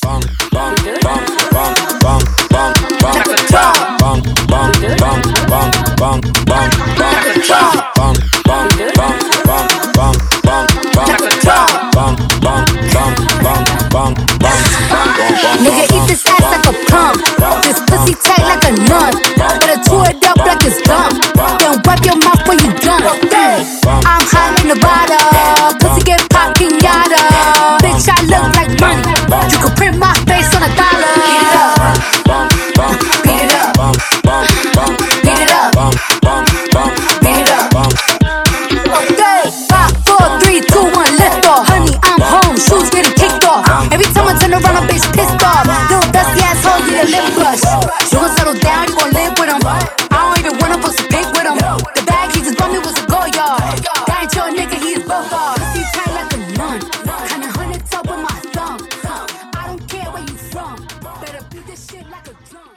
Nigga, eat this ass like a pump. This pussy tight like a nun. Better chew it up like it's gum. Then wipe your mouth when you done. I'm hot in the bottle. Pussy get popping yada. Bitch, I look like money. You can print my face on a dollar. Beat it up. Beat it up. Beat it up. Beat it up. Okay. 5, 4, 3, 2, 1, lift off. Honey, I'm home. Shoes getting kicked off. Every time I turn around, a bitch pissed off. Little dusty asshole, need a lip brush. You gon' settle down, you gon' live with him. I don't even wanna post a pic with him. The bag he just bought me was a go yard. That ain't your nigga, he is both off. Pussy tight like a nun. Kinda hunted up with my thumb. I don't care where you from. Better beat this shit like a drum.